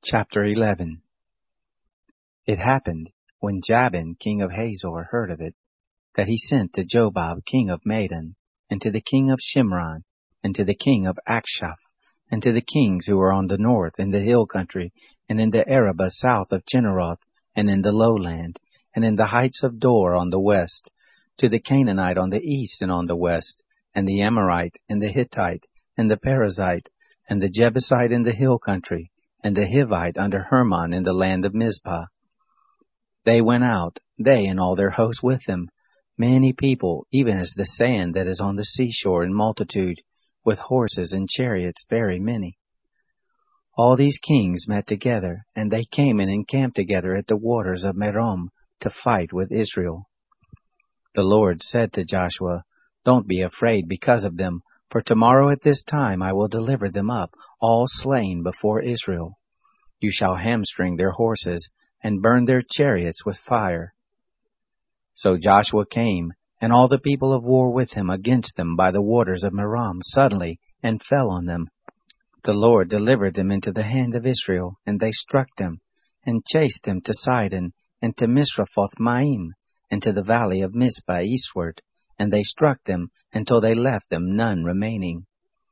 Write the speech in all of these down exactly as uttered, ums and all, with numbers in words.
Chapter eleven. It happened, when Jabin king of Hazor heard of it, that he sent to Jobab king of Madon, and to the king of Shimron, and to the king of Akshaph, and to the kings who were on the north in the hill country, and in the Arabah south of Chinneroth, and in the lowland, and in the heights of Dor on the west, to the Canaanite on the east and on the west, and the Amorite, and the Hittite, and the Perizzite, and the Jebusite in the hill country, and the Hivite under Hermon in the land of Mizpah. They went out, they and all their hosts with them, many people, even as the sand that is on the seashore in multitude, with horses and chariots very many. All these kings met together, and they came and encamped together at the waters of Merom to fight with Israel. The Lord said to Joshua, "Don't be afraid because of them, for tomorrow at this time I will deliver them up, all slain before Israel. You shall hamstring their horses, and burn their chariots with fire." So Joshua came, and all the people of war with him against them by the waters of Merom suddenly, and fell on them. The Lord delivered them into the hand of Israel, and they struck them, and chased them to Sidon, and to Misrephoth-Maim, and to the valley of Mizpah eastward, and they struck them until they left them none remaining.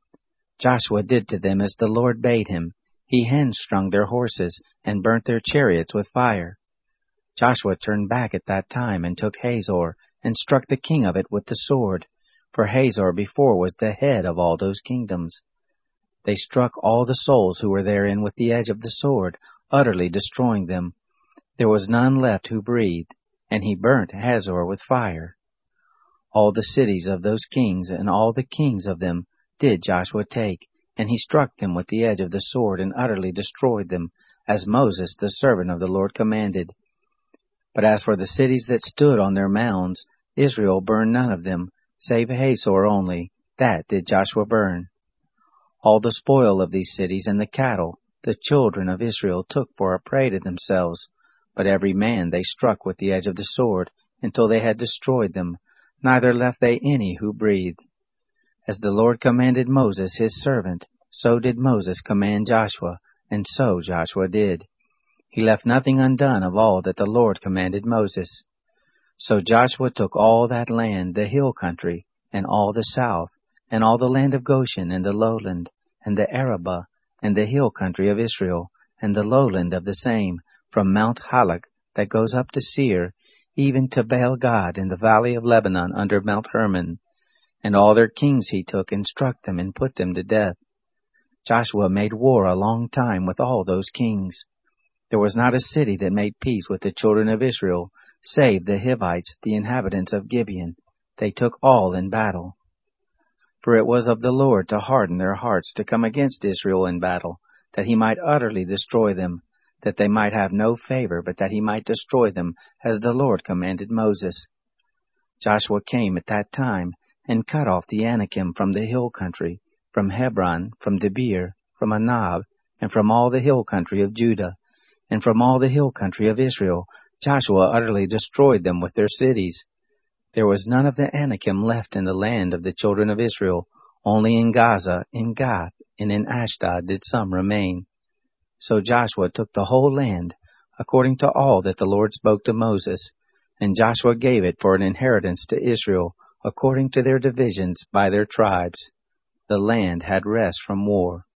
Joshua did to them as the Lord bade him. He hamstrung their horses, and burnt their chariots with fire. Joshua turned back at that time, and took Hazor, and struck the king of it with the sword, for Hazor before was the head of all those kingdoms. They struck all the souls who were therein with the edge of the sword, utterly destroying them. There was none left who breathed, and he burnt Hazor with fire. All the cities of those kings, and all the kings of them, did Joshua take, and he struck them with the edge of the sword, and utterly destroyed them, as Moses the servant of the Lord commanded. But as for the cities that stood on their mounds, Israel burned none of them, save Hazor only, that did Joshua burn. All the spoil of these cities and the cattle, the children of Israel took for a prey to themselves, but every man they struck with the edge of the sword, until they had destroyed them, neither left they any who breathed. As the Lord commanded Moses his servant, so did Moses command Joshua, and so Joshua did. He left nothing undone of all that the Lord commanded Moses. So Joshua took all that land, the hill country, and all the south, and all the land of Goshen, and the lowland, and the Arabah, and the hill country of Israel, and the lowland of the same, from Mount Halak that goes up to Seir, even to Baal-Gad in the valley of Lebanon under Mount Hermon. And all their kings he took, and struck them, and put them to death. Joshua made war a long time with all those kings. There was not a city that made peace with the children of Israel, save the Hivites, the inhabitants of Gibeon. They took all in battle. For it was of the Lord to harden their hearts to come against Israel in battle, that he might utterly destroy them, that they might have no favor, but that he might destroy them, as the Lord commanded Moses. Joshua came at that time, and cut off the Anakim from the hill country, from Hebron, from Debir, from Anab, and from all the hill country of Judah, and from all the hill country of Israel. Joshua utterly destroyed them with their cities. There was none of the Anakim left in the land of the children of Israel, only in Gaza, in Gath, and in Ashdod did some remain. So Joshua took the whole land, according to all that the Lord spoke to Moses, and Joshua gave it for an inheritance to Israel, according to their divisions by their tribes. The land had rest from war.